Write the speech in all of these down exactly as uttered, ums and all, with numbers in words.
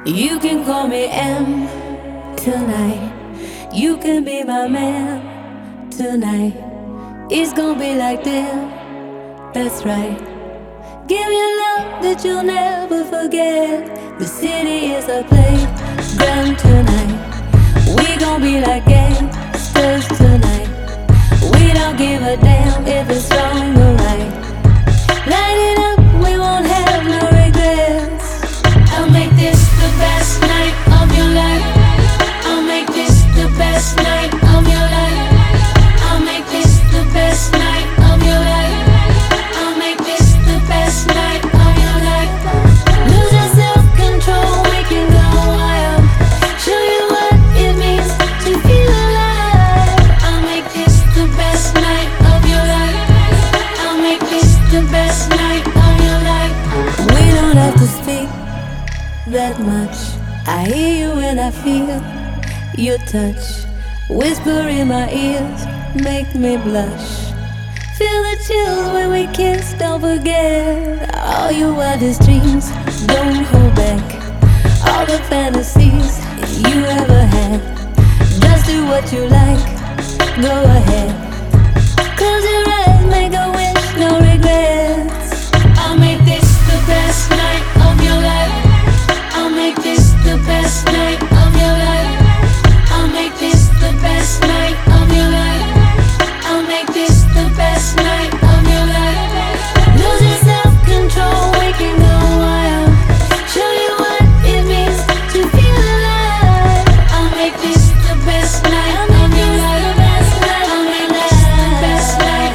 You can call me M tonight. You can be my man tonight. It's gonna be like that, that's right. Give me love that you'll never forget. The city is a playground tonight. We gon' be like gangsters tonight. We don't give a damn if it's wrong or right. Light it up, we won't have no regrets. I'll make this the best night of your life. I'll make this the best night of your life. I'll make this the best night of your life. I'll make this the best night of your life. Lose your self-control, we can go wild. Show you what it means to feel alive. I'll make this the best night of your life. I'll make this the best night of your life. We don't have to speak that much. I hear you and I feel your touch. Whisper in my ears, make me blush. Feel the chills when we kiss, don't forget all your wildest dreams, don't hold back. All the fantasies you ever had, just do what you like, go ahead. Close your eyes, make a wish, no regrets. I'll make this the best night of your life. I'll make this the best night of your life. I'll make this the best night of your life. I'll make this the best night of your life. Lose your self-control, we can go wild. Show you what it means to feel alive. I'll make this the best night of your life. I'll make this the best night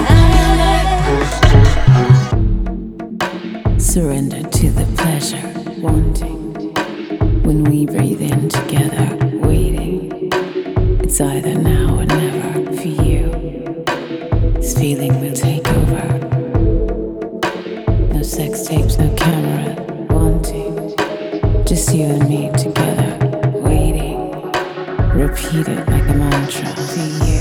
of your life. Surrender to the pleasure, wanting. When we breathe in together, waiting. It's either now or never for you. This feeling will take over. No sex tapes, no camera, wanting. Just you and me together, waiting. Repeat it like a mantra for you.